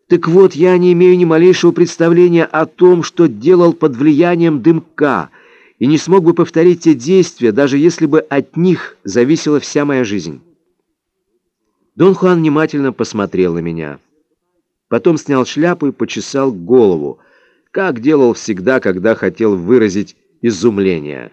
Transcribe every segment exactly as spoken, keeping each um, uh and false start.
Так вот, я не имею ни малейшего представления о том, что делал под влиянием дымка, и не смог бы повторить те действия, даже если бы от них зависела вся моя жизнь. Дон Хуан внимательно посмотрел на меня. Потом снял шляпу и почесал голову, как делал всегда, когда хотел выразить изумление.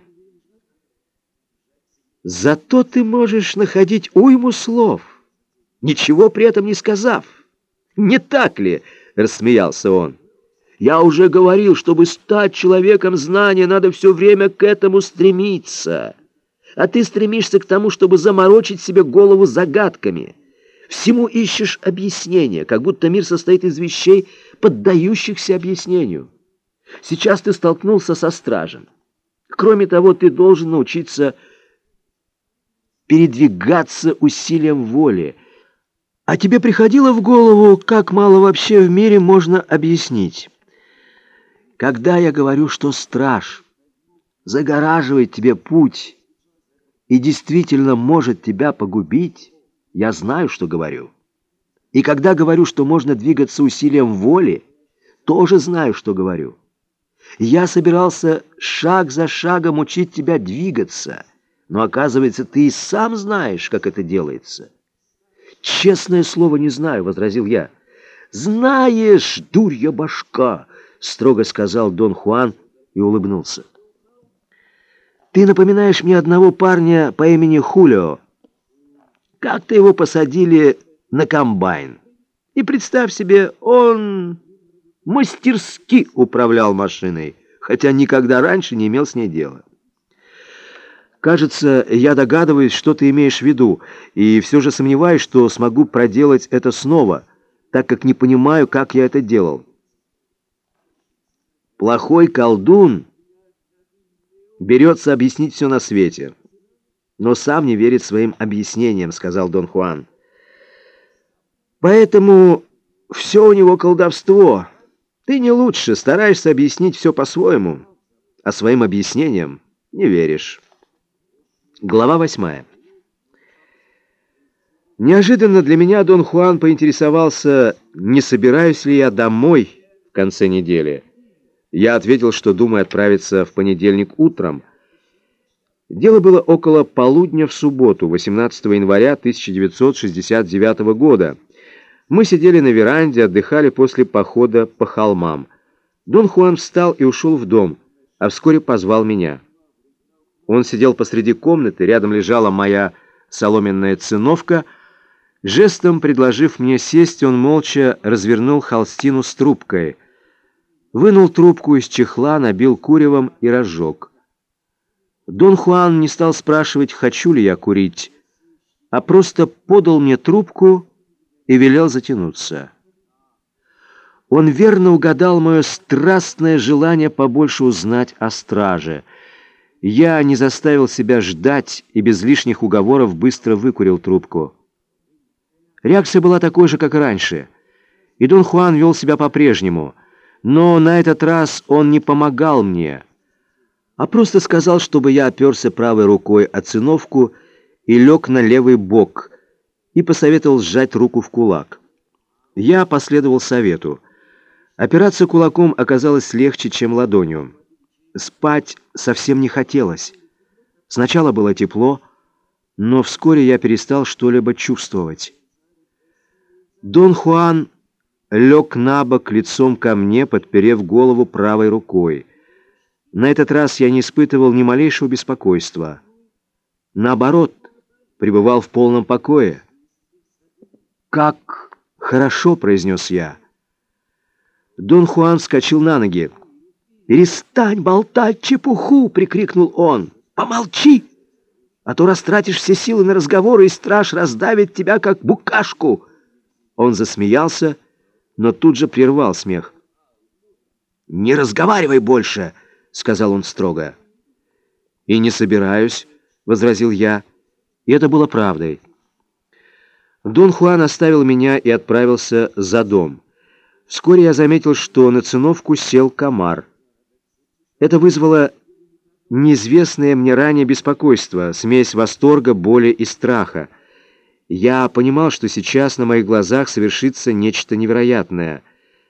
«Зато ты можешь находить уйму слов, ничего при этом не сказав. Не так ли?» — рассмеялся он. «Я уже говорил, чтобы стать человеком знания, надо все время к этому стремиться. А ты стремишься к тому, чтобы заморочить себе голову загадками. Всему ищешь объяснение, как будто мир состоит из вещей, поддающихся объяснению. Сейчас ты столкнулся со стражем. Кроме того, ты должен научиться передвигаться усилием воли. А тебе приходило в голову, как мало вообще в мире можно объяснить? Когда я говорю, что страж загораживает тебе путь и действительно может тебя погубить, я знаю, что говорю. И когда говорю, что можно двигаться усилием воли, тоже знаю, что говорю. Я собирался шаг за шагом учить тебя двигаться, но, оказывается, ты и сам знаешь, как это делается. «Честное слово, не знаю», — возразил я. «Знаешь, дурья башка», — строго сказал Дон Хуан и улыбнулся. «Ты напоминаешь мне одного парня по имени Хулио. Как-то его посадили на комбайн. И представь себе, он мастерски управлял машиной, хотя никогда раньше не имел с ней дела. Кажется, я догадываюсь, что ты имеешь в виду, и все же сомневаюсь, что смогу проделать это снова, так как не понимаю, как я это делал». Плохой колдун берется объяснить все на свете, но сам не верит своим объяснениям, сказал Дон Хуан. Поэтому все у него колдовство. Ты не лучше, стараешься объяснить все по-своему, а своим объяснениям не веришь. Глава восьмая. Неожиданно для меня Дон Хуан поинтересовался, не собираюсь ли я домой в конце недели. Я ответил, что думаю отправиться в понедельник утром. Дело было около полудня в субботу, восемнадцатого января тысяча девятьсот шестьдесят девятого года. Мы сидели на веранде, отдыхали после похода по холмам. Дон Хуан встал и ушел в дом, а вскоре позвал меня. Он сидел посреди комнаты, рядом лежала моя соломенная циновка. Жестом предложив мне сесть, он молча развернул холстину с трубкой, вынул трубку из чехла, набил куревом и разжег. Дон Хуан не стал спрашивать, хочу ли я курить, а просто подал мне трубку и велел затянуться. Он верно угадал мое страстное желание побольше узнать о страже. Я не заставил себя ждать и без лишних уговоров быстро выкурил трубку. Реакция была такой же, как и раньше, и Дон Хуан вел себя по-прежнему, но на этот раз он не помогал мне, а просто сказал, чтобы я оперся правой рукой о циновку и лег на левый бок, и посоветовал сжать руку в кулак. Я последовал совету. Опираться кулаком оказалось легче, чем ладонью. Спать совсем не хотелось. Сначала было тепло, но вскоре я перестал что-либо чувствовать. Дон Хуан лег на бок лицом ко мне, подперев голову правой рукой. На этот раз я не испытывал ни малейшего беспокойства. Наоборот, пребывал в полном покое. «Как хорошо!» — произнес я. Дон Хуан вскочил на ноги. «Перестань болтать чепуху!» — прикрикнул он. «Помолчи! А то растратишь все силы на разговоры, и страж раздавит тебя, как букашку!» Он засмеялся, но тут же прервал смех. «Не разговаривай больше!» — сказал он строго. «И не собираюсь», — возразил я, и это было правдой. Дон Хуан оставил меня и отправился за дом. Вскоре я заметил, что на циновку сел комар. Это вызвало неизвестное мне ранее беспокойство, смесь восторга, боли и страха. Я понимал, что сейчас на моих глазах совершится нечто невероятное.